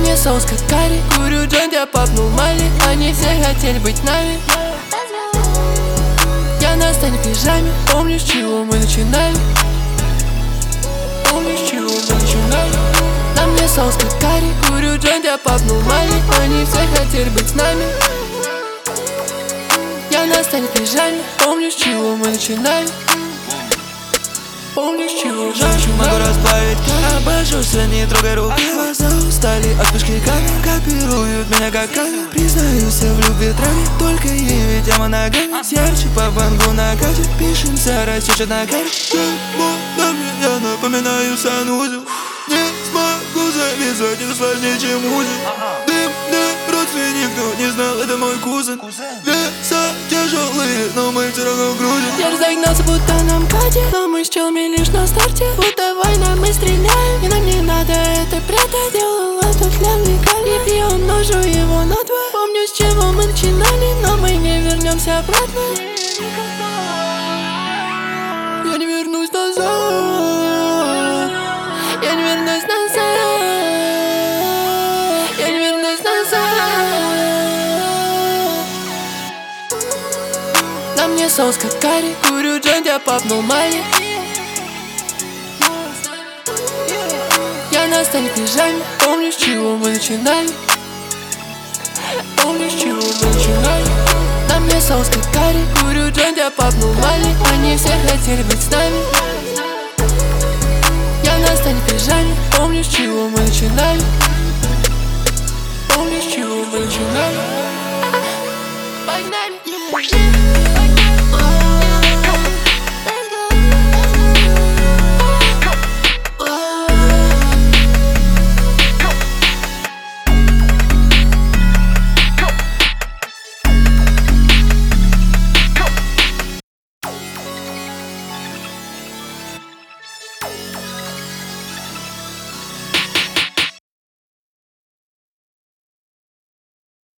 мне соус как карри. Курю джойнт, я попнул Мали. Они все хотели быть нами. Я на сцене в пижаме. Помню, с чего мы начинали. Помню, с чего мы начинали. На мне соус как карри. Курю джойнт, я попнул Мали. Они все хотели быть с нами. Я на сцене в пижаме. Помню, с чего мы начинали. Помню, с чего мы начинали. Могу расплавить, обожжусь, не трогай руки. Глаза устали от вспышки камер. Копируют меня как камер. Признаюсь в любви траве. Только ей ведь я моногамия. Ярче по вангу накатит. Пишемся, растечет на карте. На меня напоминаю санузел. Не смогу завязать, это сложнее, чем узел. Дым, родственник, кто не знал, это мой кузен. Веса тяжелые, но мы все равно грузим. Я разогнался, будто на МКАДе, но мы с челами лишь на старте. Будто война, мы стреляем, и нам не надо это прятать. Делал это для легально, и умножу его на 2. Помню, с чего мы начинали, но мы не вернемся обратно. Я не вернусь назад. Я не вернусь назад. Я не вернусь назад. На мне соус как карри. Курю джойнт, я попнул Мали. Я на сцене в пижаме. Помню, с чего мы начинали. Помню, с чего мы начинали. На мне соус как карри. Курю джойнт, я попнул Мали. Они все хотели быть с нами. Я на сцене в пижаме. Помню, с чего мы начинали. Помню, с чего мы начинали. Погнали.